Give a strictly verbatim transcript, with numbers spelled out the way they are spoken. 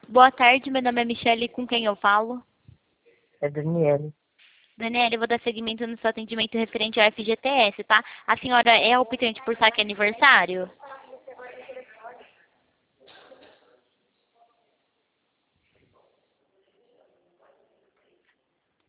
Boa tarde, meu nome é Michele, com quem eu falo? É Daniele. Daniela, eu vou dar seguimento no seu atendimento referente ao F G T S, tá? A senhora é optante por saque aniversário?